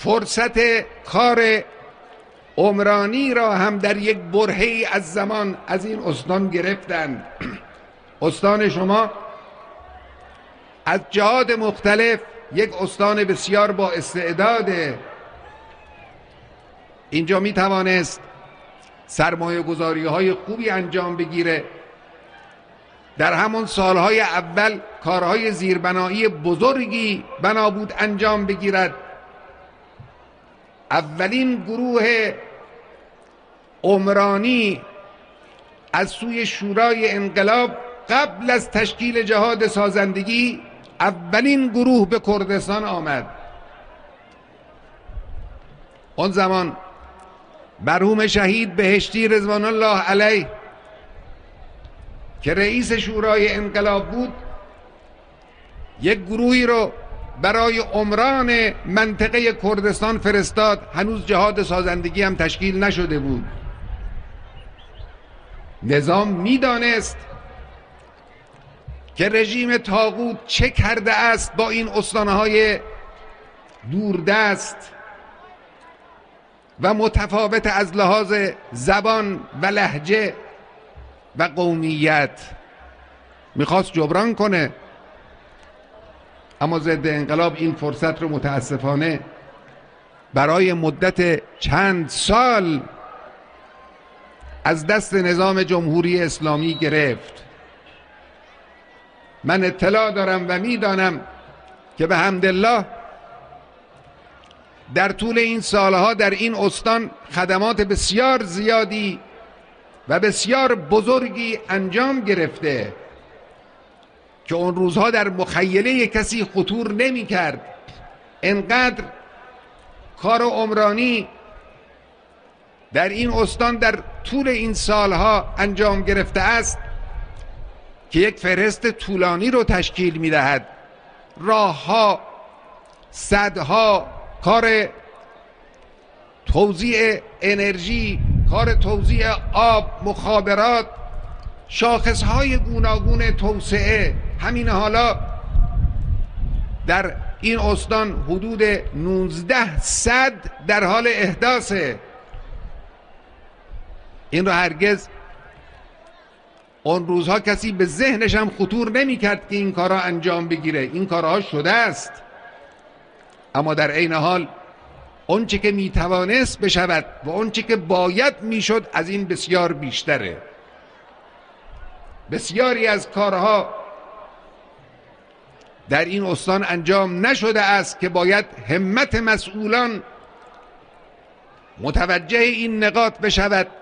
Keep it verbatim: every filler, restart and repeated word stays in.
فرصت کار عمرانی را هم در یک برهه‌ای از زمان از این استان گرفتند. استان شما از جهات مختلف یک استان بسیار با استعداده. اینجا می توانست سرمایه گذاری های خوبی انجام بگیره. در همون سالهای اول کارهای زیربنایی بزرگی بنا بود انجام بگیرد. اولین گروه عمرانی از سوی شورای انقلاب قبل از تشکیل جهاد سازندگی اولین گروه به کردستان آمد. اون زمان مرحوم شهید بهشتی رضوان الله علیه که رئیس شورای انقلاب بود یک گروهی رو برای عمران منطقه کردستان فرستاد. هنوز جهاد سازندگی هم تشکیل نشده بود. نظام میدانست که رژیم طاغوت چه کرده است با این استانهای دوردست و متفاوت از لحاظ زبان و لهجه و قومیت. میخواست جبران کنه، اما ضد انقلاب این فرصت رو متاسفانه برای مدت چند سال از دست نظام جمهوری اسلامی گرفت. من اطلاع دارم و میدانم که به حمدالله در طول این سالها در این استان خدمات بسیار زیادی و بسیار بزرگی انجام گرفته که اون روزها در مخیله کسی خطور نمی کرد. انقدر کار عمرانی در این استان در طول این سالها انجام گرفته است که یک فهرست طولانی رو تشکیل می دهد. راهها، سدها، کار توزیع انرژی، کار توزیع آب، مخابرات، شاخصهای گوناگون توسعه. همین حالا در این استان حدود نوزده سد در حال احداثه. این رو هرگز اون روزها کسی به ذهنش هم خطور نمی کرد که این کارها انجام بگیره. این کارها شده است، اما در عین حال اون چه که می توانست بشود و اون چه که باید می شد از این بسیار بیشتره. بسیاری از کارها در این استان انجام نشده است که باید همت مسئولان متوجه این نقاط بشود